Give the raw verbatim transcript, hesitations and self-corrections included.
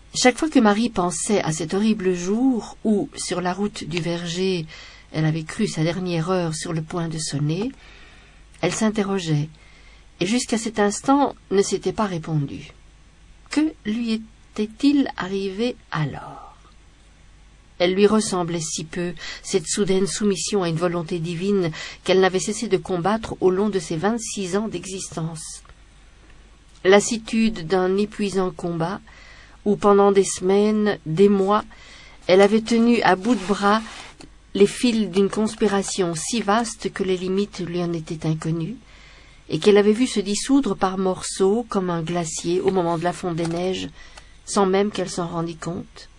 Chaque fois que Marie pensait à cet horrible jour où, sur la route du verger, elle avait cru sa dernière heure sur le point de sonner, elle s'interrogeait, et jusqu'à cet instant ne s'était pas répondu. Que lui était-il arrivé alors? Elle lui ressemblait si peu, cette soudaine soumission à une volonté divine qu'elle n'avait cessé de combattre au long de ses vingt-six ans d'existence. Lassitude d'un épuisant combat, où pendant des semaines, des mois, elle avait tenu à bout de bras les fils d'une conspiration si vaste que les limites lui en étaient inconnues, et qu'elle avait vu se dissoudre par morceaux comme un glacier au moment de la fonte des neiges, sans même qu'elle s'en rendît compte.